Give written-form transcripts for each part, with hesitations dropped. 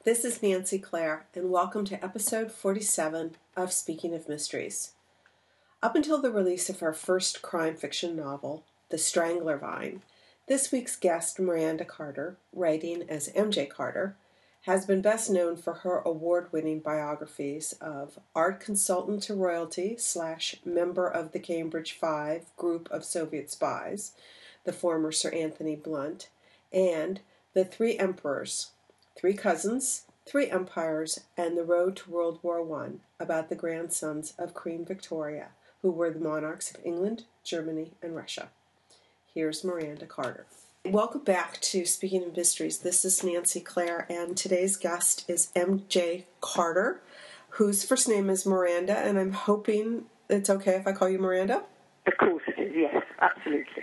This is Nancy Clare, and welcome to episode 47 of Speaking of Mysteries. Up until the release of our first crime fiction novel, The Strangler Vine, this week's guest, Miranda Carter, writing as M.J. Carter, has been best known for her award-winning biographies of art consultant to royalty / member of the Cambridge Five group of Soviet spies, the former Sir Anthony Blunt, and The Three Emperors, Three Cousins, Three Empires, and The Road to World War I, about the grandsons of Queen Victoria, who were the monarchs of England, Germany, and Russia. Here's Miranda Carter. Welcome back to Speaking of Mysteries. This is Nancy Clare, and today's guest is M.J. Carter, whose first name is Miranda, and I'm hoping it's okay if I call you Miranda? Of course it is, yes, absolutely.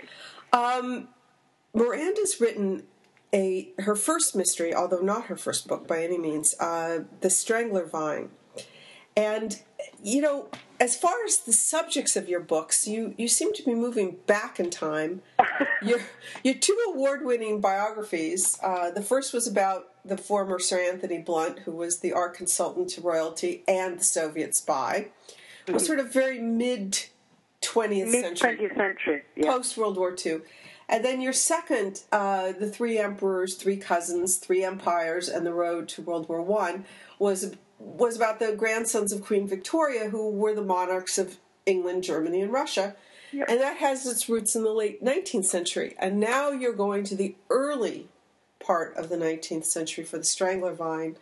Miranda's written her first mystery, although not her first book by any means, The Strangler Vine. And, you know, as far as the subjects of your books, you seem to be moving back in time. Your two award-winning biographies, the first was about the former Sir Anthony Blunt, who was the art consultant to royalty and the Soviet spy, was sort of very mid-20th century. Mid-20th century, yeah. Post-World War II. And then your second, The Three Emperors, Three Cousins, Three Empires, and The Road to World War I, was about the grandsons of Queen Victoria, who were the monarchs of England, Germany, and Russia. Yep. And that has its roots in the late 19th century. And now you're going to the early part of the 19th century for The Strangler Vine.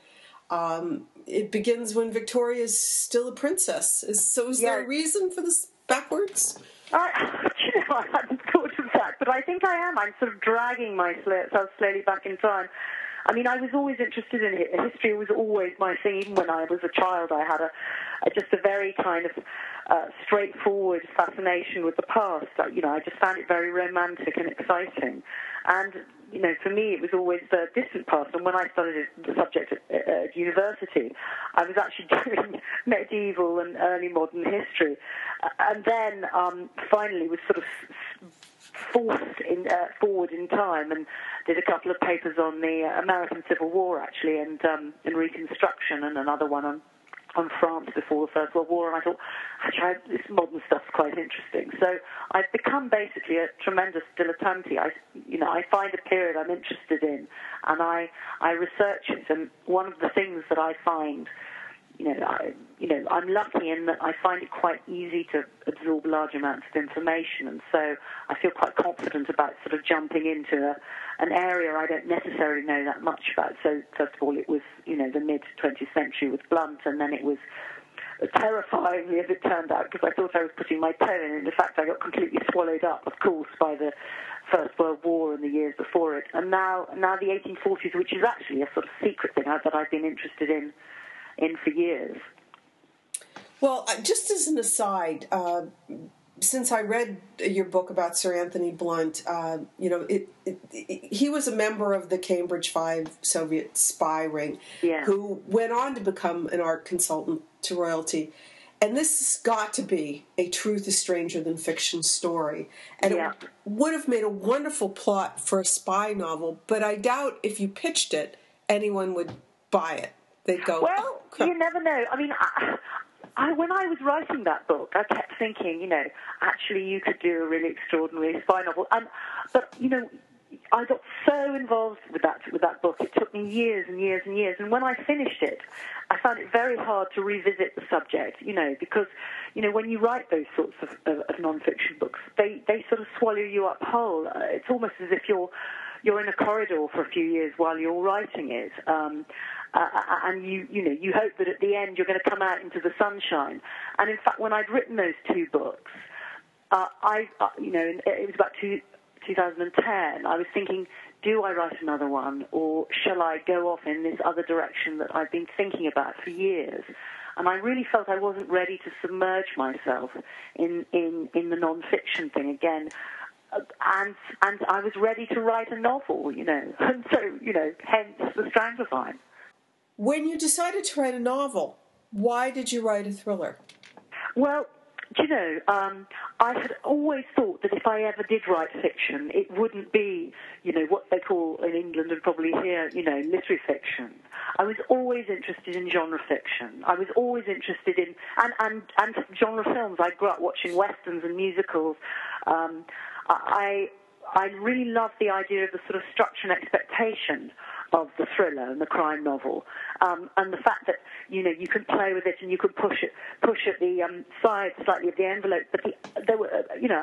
It begins when Victoria is still a princess. Is there a reason for this backwards? I hadn't thought of that, but I think I am. I'm sort of dragging myself slowly back in time. I mean, I was always interested in it. History was always my thing. Even when I was a child, I had just a very kind of straightforward fascination with the past. I just found it very romantic and exciting. And, for me, it was always the distant past. And when I studied the subject at university, I was actually doing medieval and early modern history. And then finally was sort of forced forward in time and did a couple of papers on the American Civil War, actually, and Reconstruction, and another one on France before the First World War, and I thought, actually, this modern stuff's quite interesting. So I've become basically a tremendous dilettante. I find a period I'm interested in, and I research it, and one of the things that I find, I'm lucky in that I find it quite easy to absorb large amounts of information, and so I feel quite confident about sort of jumping into an area I don't necessarily know that much about. So first of all, it was, the mid-20th century with Blunt, and then it was terrifyingly, as it turned out, because I thought I was putting my toe in, and in fact I got completely swallowed up, of course, by the First World War and the years before it, and now the 1840s, which is actually a sort of secret thing that I've been interested in for years. Well, just as an aside, since I read your book about Sir Anthony Blunt, he was a member of the Cambridge Five Soviet spy ring, who went on to become an art consultant to royalty. And this has got to be a truth is stranger than fiction story. And it would have made a wonderful plot for a spy novel, but I doubt if you pitched it, anyone would buy it. They'd go, well, you never know. I mean, when I was writing that book, I kept thinking, actually you could do a really extraordinary spy novel. But I got so involved with that book. It took me years and years and years. And when I finished it, I found it very hard to revisit the subject, because, when you write those sorts of non-fiction books, they sort of swallow you up whole. It's almost as if you're in a corridor for a few years while you're writing it. And you hope that at the end you're going to come out into the sunshine. And in fact, when I'd written those two books, it was about 2010. I was thinking, do I write another one, or shall I go off in this other direction that I've been thinking about for years? And I really felt I wasn't ready to submerge myself in the non-fiction thing again. And I was ready to write a novel, and so, hence The Strangler Vine. When you decided to write a novel, why did you write a thriller? Well, Do you know, I had always thought that if I ever did write fiction, it wouldn't be, what they call in England and probably here, literary fiction. I was always interested in genre fiction. I was always interested in, and genre films. I grew up watching westerns and musicals. I really loved the idea of the sort of structure and expectation of the thriller and the crime novel, and the fact that you can play with it and you can push at the side slightly of the envelope. But there were,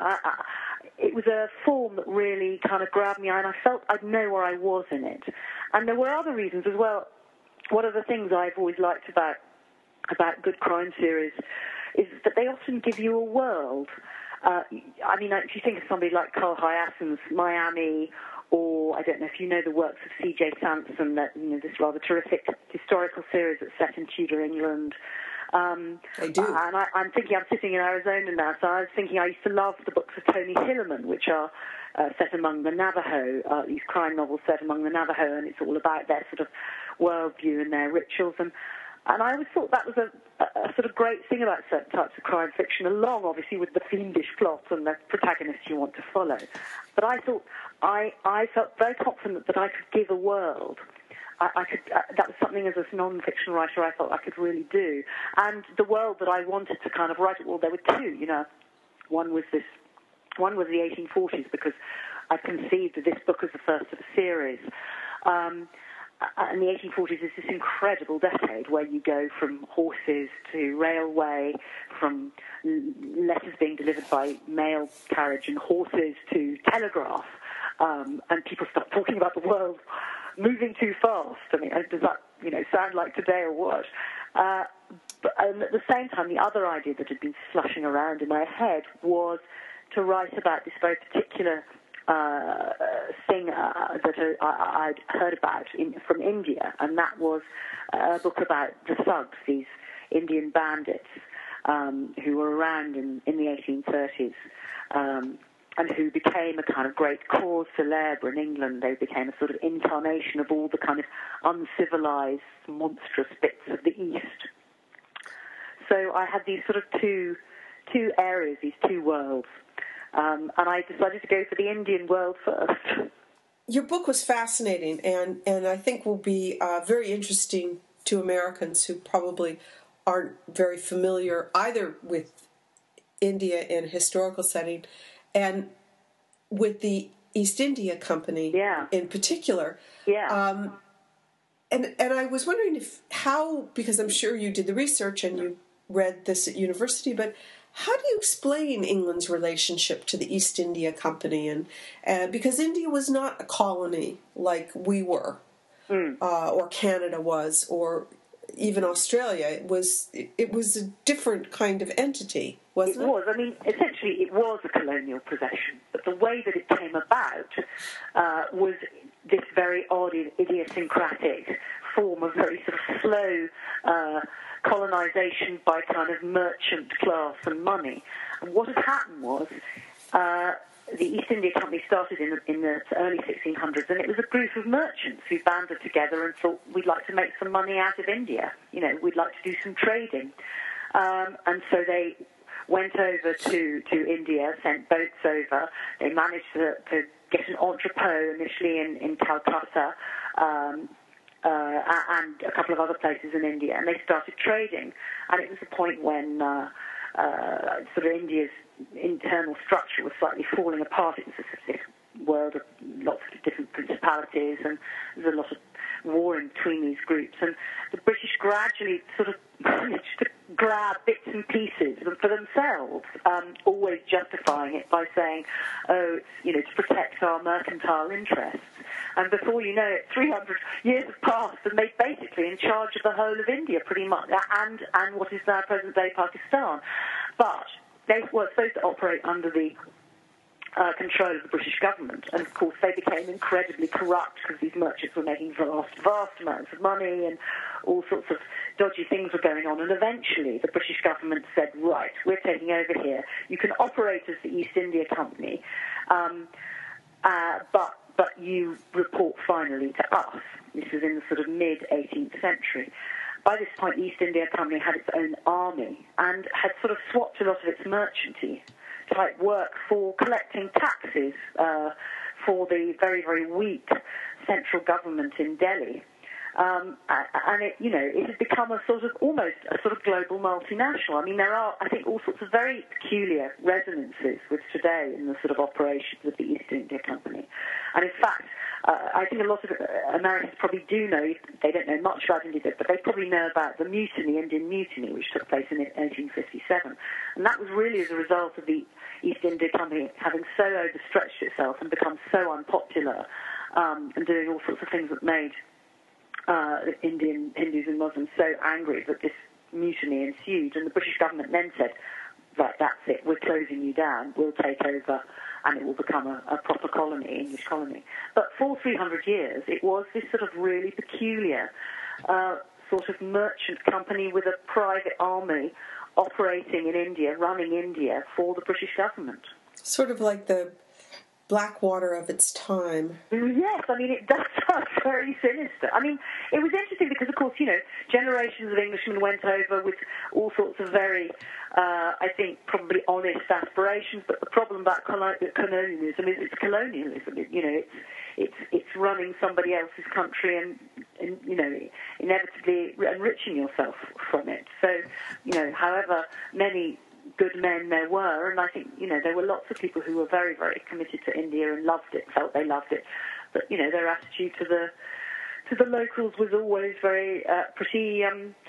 it was a form that really kind of grabbed me, and I felt I'd know where I was in it. And there were other reasons as well. One of the things I've always liked about good crime series is that they often give you a world. If you think of somebody like Carl Hiaasen's Miami, or I don't know if you know the works of C.J. Sansom, that this rather terrific historical series that's set in Tudor England. I do. And I'm sitting in Arizona now, so I was thinking I used to love the books of Tony Hillerman, which are set among the Navajo, these crime novels set among the Navajo, and it's all about their sort of worldview and their rituals. And I always thought that was a sort of great thing about certain types of crime fiction, along, obviously, with the fiendish plot and the protagonists you want to follow. But I thought I felt very confident that I could give a world. I could. That was something as a non-fiction writer I thought I could really do. And the world that I wanted to kind of write, well, there were two. One was the 1840s, because I conceived of this book as the first of a series. And the 1840s is this incredible decade where you go from horses to railway, from letters being delivered by mail carriage and horses to telegraph, and people start talking about the world moving too fast. I mean, does that sound like today or what? But at the same time, the other idea that had been slushing around in my head was to write about this very particular thing that I'd heard about from India, and that was a book about the thugs, these Indian bandits who were around in the 1830s, and who became a kind of great cause célèbre in England. They became a sort of incarnation of all the kind of uncivilized, monstrous bits of the East. So I had these sort of two areas, these two worlds. And I decided to go for the Indian world first. Your book was fascinating, and I think will be very interesting to Americans who probably aren't very familiar either with India in a historical setting and with the East India Company in particular. Yeah. And I was wondering because I'm sure you did the research and you read this at university, but how do you explain England's relationship to the East India Company? And because India was not a colony like we were, or Canada was, or even Australia. It was a different kind of entity, wasn't it? It was. I mean, essentially, it was a colonial possession. But the way that it came about was this very odd, idiosyncratic form of very sort of slow colonization by kind of merchant class and money. And what had happened was the East India Company started in the early 1600s, and it was a group of merchants who banded together and thought, we'd like to make some money out of India. We'd like to do some trading. And so they went over to India, sent boats over. They managed to get an entrepot initially in Calcutta, and a couple of other places in India, and they started trading. And it was a point when sort of India's internal structure was slightly falling apart. It was this world of lots of different principalities, and there was a lot of war in between these groups. And the British gradually sort of managed to grab bits and pieces for themselves, always justifying it by saying, oh, it's, to protect our mercantile interests. And before you know it, 300 years have passed, and they're basically in charge of the whole of India, pretty much, and what is now present-day Pakistan. But they were supposed to operate under the control of the British government, and of course they became incredibly corrupt because these merchants were making vast amounts of money, and all sorts of dodgy things were going on. And eventually the British government said, right, we're taking over here. You can operate as the East India Company, but you report finally to us. This was in the sort of mid-18th century. by this point, the East India Company had its own army and had sort of swapped a lot of its merchanty type work for collecting taxes for the very, very weak central government in Delhi. And it has become almost a sort of global multinational. I mean, there are, I think, all sorts of very peculiar resonances with today in the sort of operations of the East India Company. And in fact, I think a lot of Americans probably do know, they don't know much about India, but they probably know about the mutiny, Indian Mutiny, which took place in 1857. And that was really as a result of the East India Company having so overstretched itself and become so unpopular and doing all sorts of things that made Indian Hindus and Muslims so angry that this mutiny ensued. And the British government then said, right, that's it, we're closing you down, we'll take over, and it will become a proper colony, English colony. But for 300 years, it was this sort of really peculiar sort of merchant company with a private army operating in India, running India for the British government. Sort of like the Blackwater of its time. Yes, I mean, it does sound very sinister. I mean, it was interesting because, of course, generations of Englishmen went over with all sorts of very, I think, probably honest aspirations, but the problem about colonialism is it's colonialism. It's running somebody else's country and inevitably enriching yourself from it. So, however many good men there were, and I think, there were lots of people who were very, very committed to India and loved it, felt they loved it, but, their attitude to the locals was always very, pretty,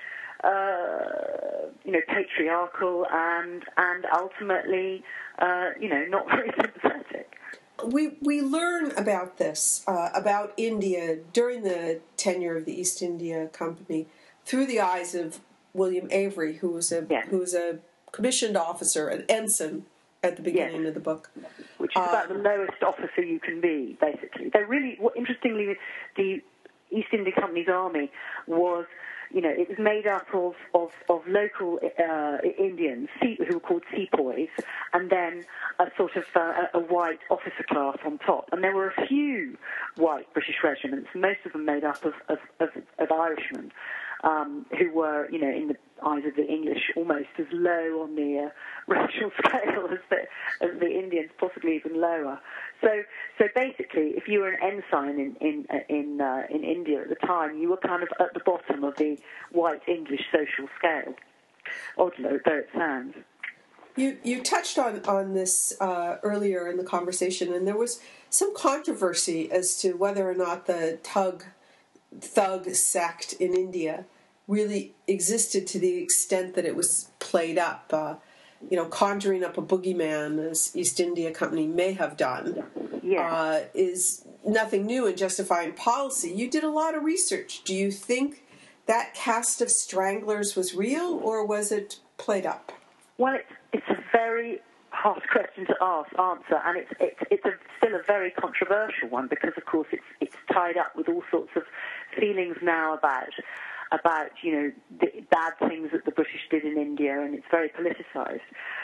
patriarchal and ultimately, not very sympathetic. We learn about this, about India during the tenure of the East India Company through the eyes of William Avery, who was a commissioned officer, an ensign at the beginning of the book. Which is about the lowest officer you can be, basically. Interestingly, the East India Company's army was, it was made up of local Indians who were called sepoys, and then a sort of a white officer class on top. And there were a few white British regiments, most of them made up of Irishmen, who were, in the eyes of the English, almost as low on the racial scale as the Indians, possibly even lower. So basically, if you were an ensign in India at the time, you were kind of at the bottom of the white English social scale, odd though it sounds. You touched on this earlier in the conversation, and there was some controversy as to whether or not the thug sect in India really existed to the extent that it was played up, conjuring up a boogeyman, as East India Company may have done, is nothing new in justifying policy. You did a lot of research. Do you think that cast of stranglers was real, or was it played up? Well, it's a very hard question to answer, and it's still a very controversial one because, of course, it's tied up with all sorts of feelings now about the bad things that the British did in India, and it's very politicised.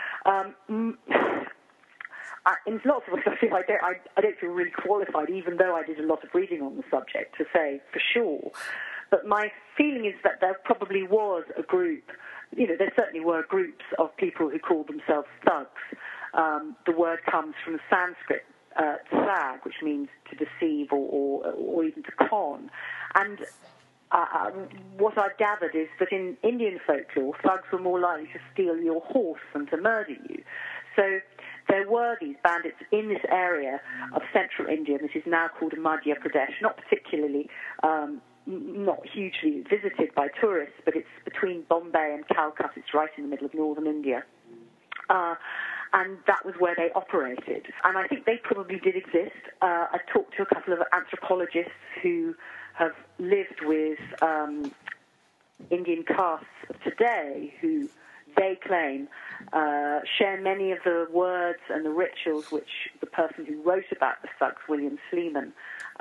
In lots of ways, I feel I don't feel really qualified, even though I did a lot of reading on the subject, to say for sure. But my feeling is that there probably was a group. There certainly were groups of people who called themselves thugs. The word comes from Sanskrit, sag, which means to deceive or even to con. And what I've gathered is that in Indian folklore, thugs were more likely to steal your horse than to murder you. So there were these bandits in this area of central India that is now called Madhya Pradesh, not particularly, not hugely visited by tourists, but it's between Bombay and Calcutta. It's right in the middle of northern India. And that was where they operated. And I think they probably did exist. I talked to a couple of anthropologists who have lived with Indian castes of today who they claim share many of the words and the rituals which the person who wrote about the thugs, William Sleeman,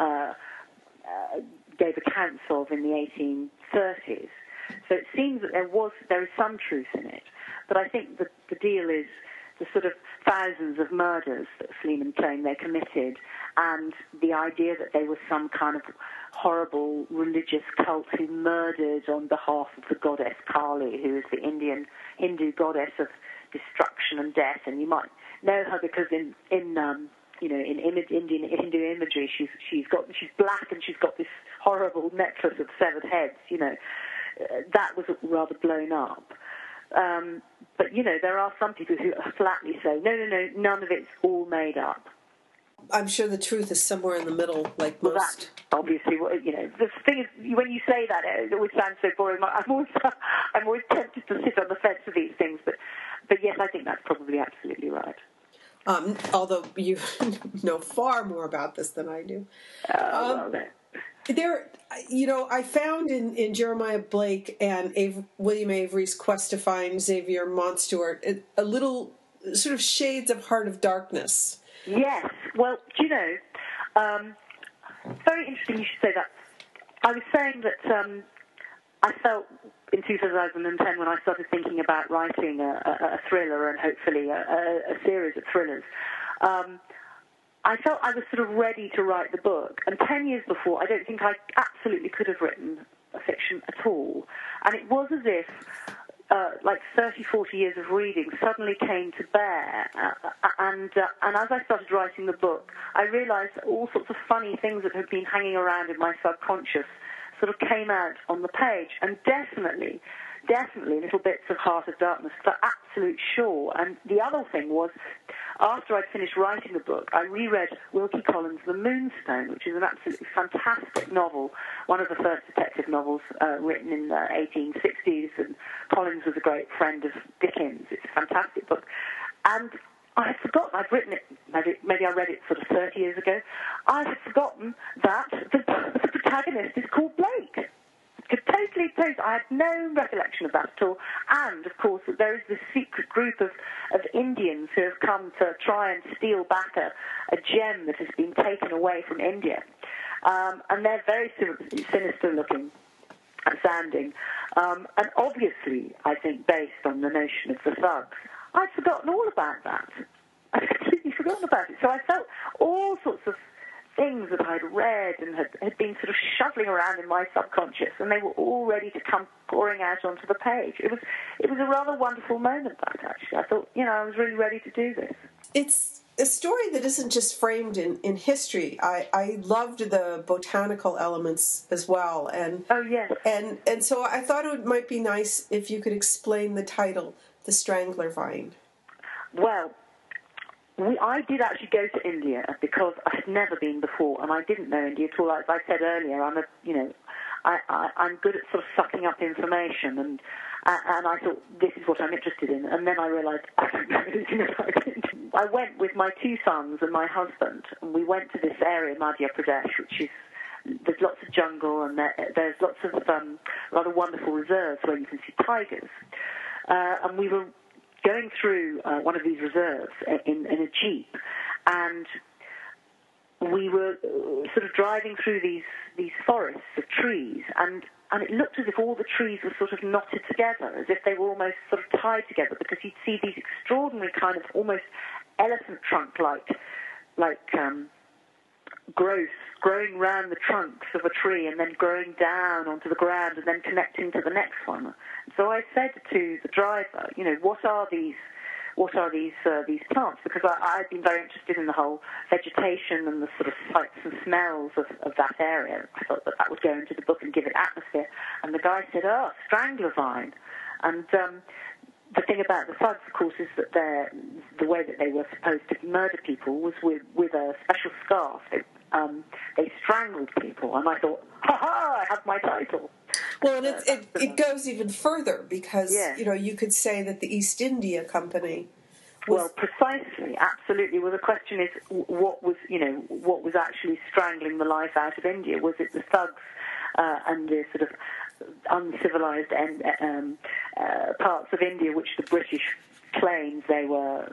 gave accounts of in the 1830s. So it seems that there is some truth in it. But I think that the deal is the sort of thousands of murders that Sleeman claimed they committed, and the idea that they were some kind of horrible religious cult who murdered on behalf of the goddess Kali, who is the Indian Hindu goddess of destruction and death. And you might know her because in Indian Hindu imagery, she's black and she's got this horrible necklace of severed heads. That was rather blown up. But there are some people who flatly say, no, none of it's all made up. I'm sure the truth is somewhere in the middle, like most. Well, that, obviously, the thing is, when you say that, it always sounds so boring. I'm always tempted to sit on the fence with these things, but yes, I think that's probably absolutely right. Although you know far more about this than I do. I found in Jeremiah Blake and William Avery's quest to find Xavier Montstewart a little sort of shades of Heart of Darkness. Yes. Well, very interesting you should say that. I was saying that I felt in 2010 when I started thinking about writing a thriller and hopefully a series of thrillers, I felt I was sort of ready to write the book. And 10 years before, I don't think I absolutely could have written a fiction at all. And it was as if 30, 40 years of reading suddenly came to bear. And as I started writing the book, I realized that all sorts of funny things that had been hanging around in my subconscious sort of came out on the page. And definitely little bits of Heart of Darkness, for absolute sure. And the other thing was, after I'd finished writing the book, I reread Wilkie Collins' The Moonstone, which is an absolutely fantastic novel, one of the first detective novels written in the 1860s, and Collins was a great friend of Dickens. It's a fantastic book. And I had forgotten, I'd written it, maybe I read it sort of 30 years ago, I had forgotten that the protagonist is called Blake. Totally, I had no recollection of that at all. And, of course, there is this secret group of Indians who have come to try and steal back a gem that has been taken away from India. And they're very sinister-looking and sounding. And obviously, I think, based on the notion of the thugs, I'd forgotten all about that. I'd completely forgotten about it. So I felt all sorts of things that I'd read and had been sort of shuffling around in my subconscious, and they were all ready to come pouring out onto the page. It was a rather wonderful moment, that, actually. I thought, I was really ready to do this. It's a story that isn't just framed in history. I loved the botanical elements as well. And oh, yes. And so I thought it might be nice if you could explain the title, The Strangler Vine. Well, I did actually go to India because I had never been before, and I didn't know India at all. As I said earlier, I'm good at sort of sucking up information, and I thought this is what I'm interested in. And then I realised I don't know anything about it. I went with my 2 sons and my husband, and we went to this area, Madhya Pradesh, which is there's lots of jungle, and there's lots of rather wonderful reserves where you can see tigers, and we were going through one of these reserves in a jeep, and we were sort of driving through these forests of trees, and it looked as if all the trees were sort of knotted together, as if they were almost sort of tied together, because you'd see these extraordinary kind of almost elephant trunk-like growth growing round the trunks of a tree and then growing down onto the ground and then connecting to the next one. So I said to the driver, what are these plants? Because I'd been very interested in the whole vegetation and the sort of sights and smells of that area. I thought that would go into the book and give it atmosphere. And the guy said, strangler vine. And the thing about the thugs, of course, is that the way that they were supposed to murder people was with a special scarf. They strangled people, and I thought, I have my title. Well, and it goes even further because you could say that the East India Company. Well, precisely, absolutely. Well, the question is, what was actually strangling the life out of India? Was it the thugs and the sort of uncivilized parts of India which the British claimed they were,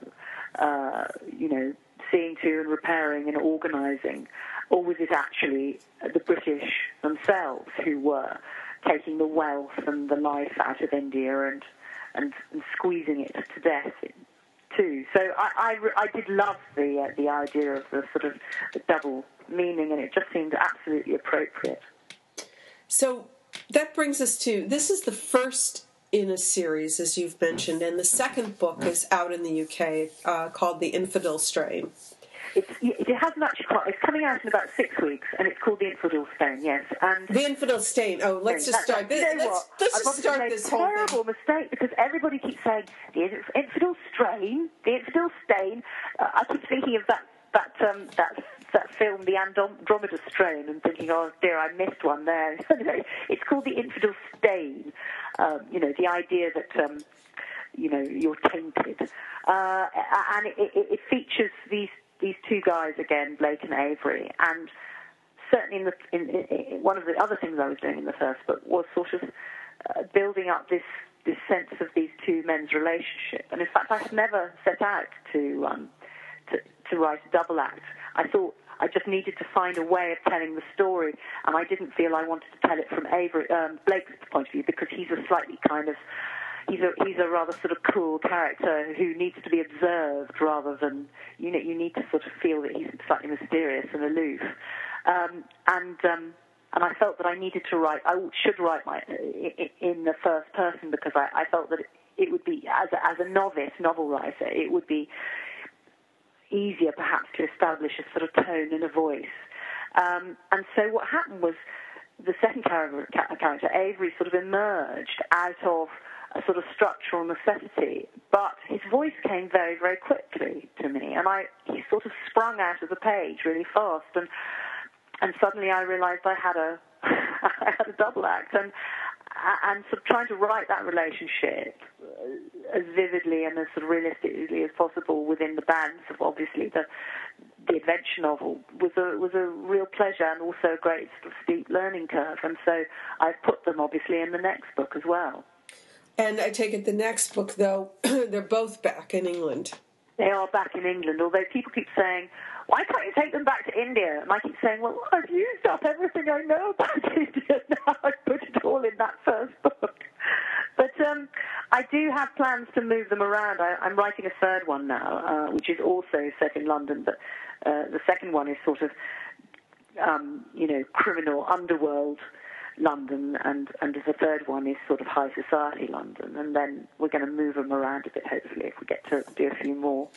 seeing to and repairing and organising, or was it actually the British themselves who were taking the wealth and the life out of India and squeezing it to death too. So I did love the idea of the sort of the double meaning, and it just seemed absolutely appropriate. So that brings us to, this is the first in a series, as you've mentioned, and the second book is out in the UK called The Infidel Strain. It hasn't actually quite. It's coming out in about 6 weeks, and it's called The Infidel Stain. Yes, and The Infidel Stain. Oh, let's just start. Let's just start this whole thing. I've terrible mistake because everybody keeps saying the Infidel Strain, the Infidel Stain. I keep thinking of that film, The Andromeda Strain, and thinking, oh dear, I missed one there. It's called The Infidel Stain. The idea that you're tainted, and it features these two guys again, Blake and Avery, and certainly in one of the other things I was doing in the first book was sort of building up this sense of these two men's relationship. And in fact, I had never set out to write a double act. I thought I just needed to find a way of telling the story, and I didn't feel I wanted to tell it from Blake's point of view, because he's a slightly kind of he's a rather sort of cool character who needs to be observed rather than you need to sort of feel that he's slightly mysterious and aloof. And I felt that I should write in the first person, because I felt that it would be, as a novice novel writer, it would be easier perhaps to establish a sort of tone and a voice. And so what happened was the second character, Avery, sort of emerged out of a sort of structural necessity, but his voice came very, very quickly to me, and he sort of sprung out of the page really fast, and suddenly I realized I had a double act, and sort of trying to write that relationship as vividly and as sort of realistically as possible within the bounds of obviously the adventure novel was a real pleasure, and also a great sort of steep learning curve. And so I've put them obviously in the next book as well. And I take it the next book, though, they're both back in England. They are back in England, although people keep saying, why can't you take them back to India? And I keep saying, well, I've used up everything I know about India now. I've put it all in that first book. But I do have plans to move them around. I'm writing a third one now, which is also set in London, but the second one is sort of, criminal underworld London, and the third one is sort of high society London, and then we're going to move them around a bit, hopefully, if we get to do a few more.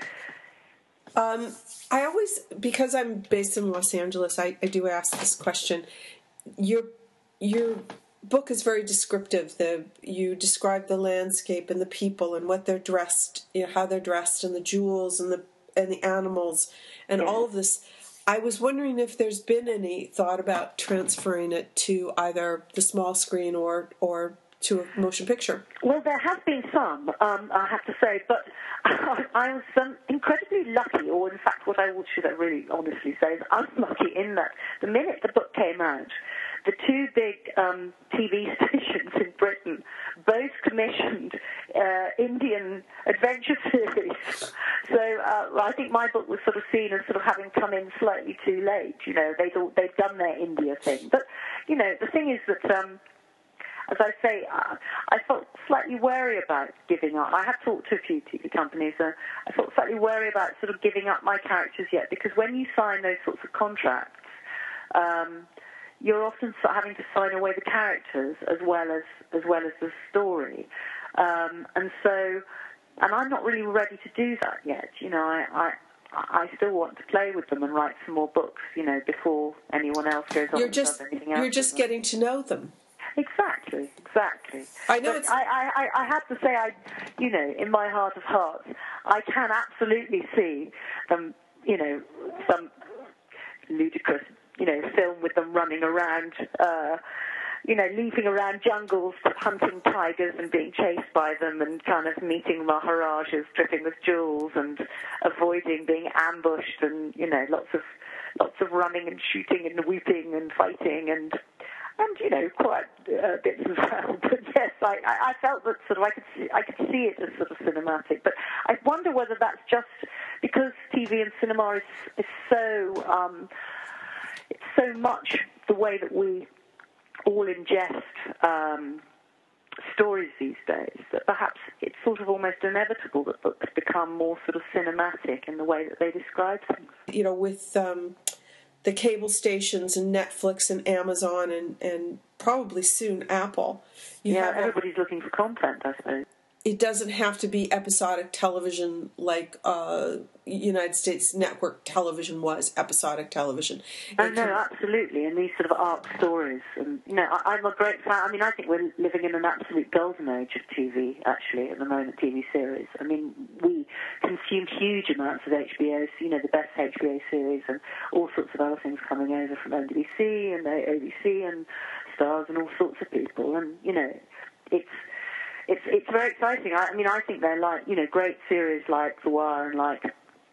I always, because I'm based in Los Angeles, I do ask this question. Your book is very descriptive. You describe the landscape and the people and what they're dressed, how they're dressed, and the jewels and the animals and all of this. I was wondering if there's been any thought about transferring it to either the small screen or to a motion picture. Well, there has been some, I have to say, but I was incredibly lucky, or in fact what should I really honestly say is unlucky, in that the minute the book came out, the two big TV stations in Britain both commissioned Indian adventure series. So I think my book was sort of seen as sort of having come in slightly too late. They'd done their India thing. But, the thing is that, as I say, I felt slightly wary about giving up. I have talked to a few TV companies, and I felt slightly wary about sort of giving up my characters yet, because when you sign those sorts of contracts, you're often having to sign away the characters as well as the story, and I'm not really ready to do that yet. I still want to play with them and write some more books, before anyone else goes on and does anything else. You're just getting to know them. Exactly. I know. But I have to say, in my heart of hearts, I can absolutely see them, some ludicrous, film with them running around, leaping around jungles, hunting tigers and being chased by them, and kind of meeting maharajas dripping with jewels and avoiding being ambushed, and lots of running and shooting and whooping and fighting and quite bits as well. But yes, I felt that sort of I could see it as sort of cinematic. But I wonder whether that's just because TV and cinema is so it's so much the way that we all ingest stories these days that perhaps it's sort of almost inevitable that books become more sort of cinematic in the way that they describe things. You know, with the cable stations and Netflix and Amazon and probably soon Apple. Everybody's looking for content, I suppose. It doesn't have to be episodic television like United States network television was episodic television. No, absolutely, and these sort of arc stories. And, I'm a great fan. I mean, I think we're living in an absolute golden age of TV, actually, at the moment, TV series. I mean, we consume huge amounts of HBO, the best HBO series, and all sorts of other things coming over from NBC and ABC and Stars and all sorts of people. And, it's very exciting. I think they're like, great series like The Wire and like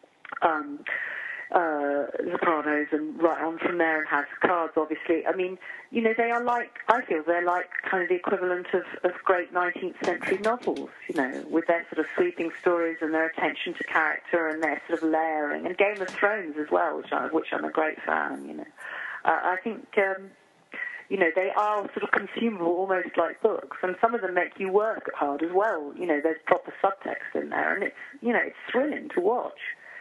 Sopranos and right on from there, and House of Cards, obviously. I mean, they are like, I feel they're like kind of the equivalent of great 19th century novels, with their sort of sweeping stories and their attention to character and their sort of layering. And Game of Thrones as well, which I'm a great fan, I think... they are sort of consumable almost like books, and some of them make you work hard as well. There's proper subtext in there, and it's thrilling to watch.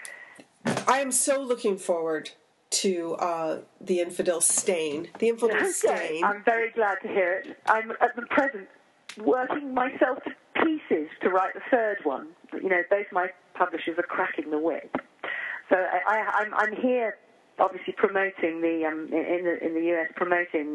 I am so looking forward to The Infidel Stain. The Infidel Stain. I'm very glad to hear it. I'm at the present working myself to pieces to write the third one. Both my publishers are cracking the whip. So I'm here, obviously promoting the in the US, promoting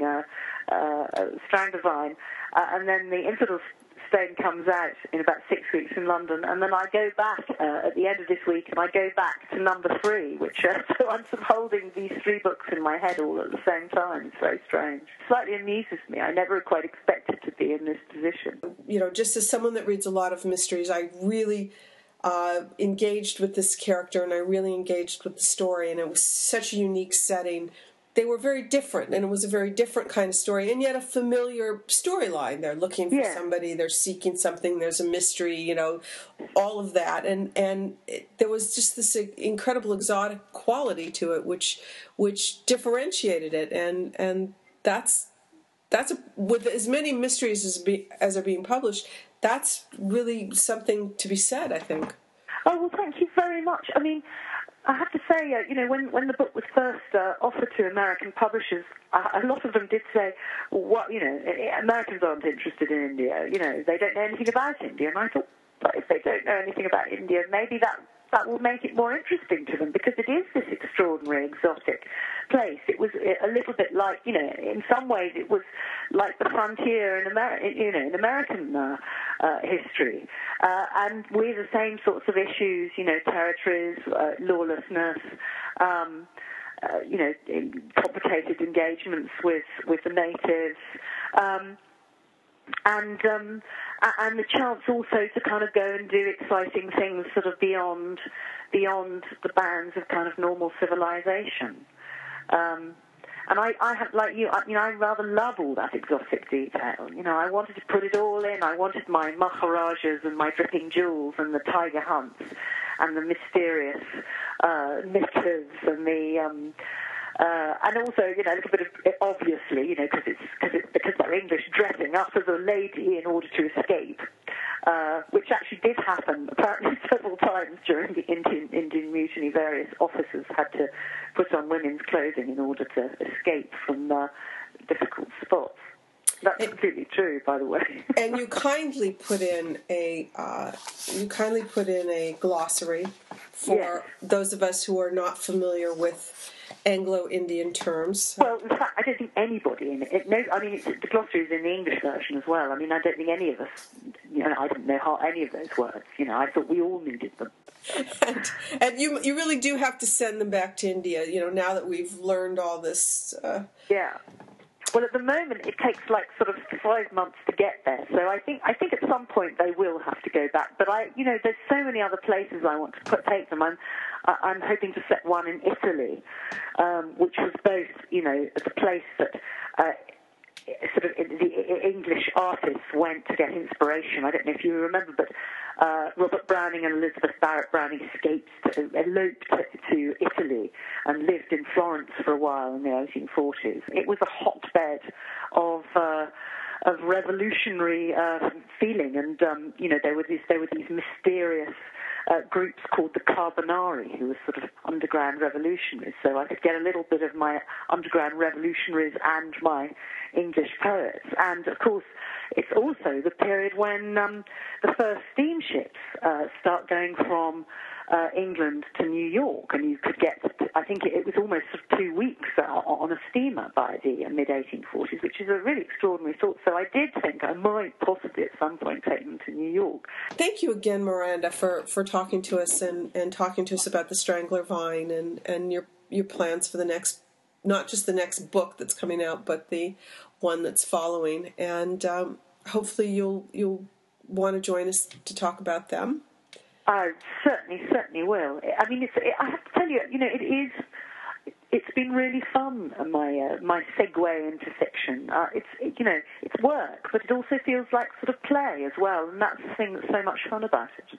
Strangler, and then the Infidel Stain comes out in about 6 weeks in London, and then I go back at the end of this week, and I go back to number 3, which so I'm sort of holding these 3 books in my head all at the same time. It's very strange. It slightly amuses me. I never quite expected to be in this position. Just as someone that reads a lot of mysteries, I really engaged with this character, and I really engaged with the story, and it was such a unique setting. They were very different, and it was a very different kind of story, and yet a familiar storyline. They're looking for somebody, they're seeking something, there's a mystery, all of that, and there was just this incredible exotic quality to it, which differentiated it, and that's with as many mysteries as are being published. That's really something to be said, I think. Oh, well, thank you very much. I mean, I have to say, when the book was first offered to American publishers, a lot of them did say, well, Americans aren't interested in India. They don't know anything about India. And I thought, but if they don't know anything about India, maybe that will make it more interesting to them, because it is this extraordinary, exotic place. It was a little bit like, in some ways it was like the frontier in American history. And with the same sorts of issues, territories, lawlessness, complicated engagements with the natives, and the chance also to kind of go and do exciting things sort of beyond the bounds of kind of normal civilization. And I have, like you, I rather love all that exotic detail. I wanted to put it all in. I wanted my Maharajas and my dripping jewels and the tiger hunts and the mysterious missives and the... and also, a little bit of, obviously, because they're English, dressing up as a lady in order to escape, which actually did happen apparently several times during the Indian Mutiny. Various officers had to put on women's clothing in order to escape from difficult spots. That's completely true, by the way. And you kindly put in a glossary for those of us who are not familiar with Anglo-Indian terms. Well, in fact, I don't think anybody in it. The glossary is in the English version as well. I don't think any of us, I didn't know any of those words. I thought we all needed them. And you really do have to send them back to India, now that we've learned all this. Yeah. Well, at the moment, it takes like sort of 5 months to get there. So I think at some point they will have to go back. But there's so many other places I want to take them. I'm hoping to set one in Italy, which was both, the place that sort of the English artists went to get inspiration. I don't know if you remember, but Robert Browning and Elizabeth Barrett Browning eloped to Italy and lived in Florence for a while in the 1840s. It was a hotbed of revolutionary feeling, and there were these mysterious groups called the Carbonari, who were sort of underground revolutionaries. So I could get a little bit of my underground revolutionaries and my English poets. And of course, it's also the period when the first steamships start going from England to New York, and you could get, I think it was almost sort of 2 weeks on a steamer by the mid-1840s, which is a really extraordinary thought. So I did think I might possibly at some point take them to New York. Thank you again, Miranda, for talking to us and talking to us about the Strangler Vine and your plans for the next, not just the next book that's coming out, but the one that's following. And hopefully you'll want to join us to talk about them. I certainly will. I mean, I have to tell you, it's been really fun, my segue into fiction. It's work, but it also feels like sort of play as well, and that's the thing that's so much fun about it.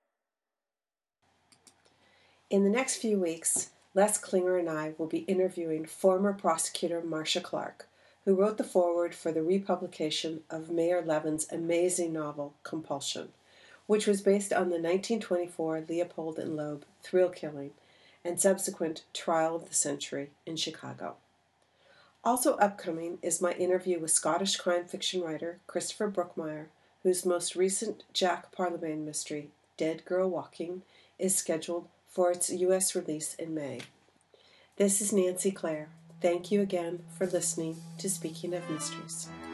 In the next few weeks, Les Klinger and I will be interviewing former prosecutor Marcia Clark, who wrote the foreword for the republication of Meyer Levin's amazing novel, Compulsion, which was based on the 1924 Leopold and Loeb thrill killing and subsequent trial of the century in Chicago. Also upcoming is my interview with Scottish crime fiction writer Christopher Brookmyre, whose most recent Jack Parliament mystery, Dead Girl Walking, is scheduled for its U.S. release in May. This is Nancy Clare. Thank you again for listening to Speaking of Mysteries.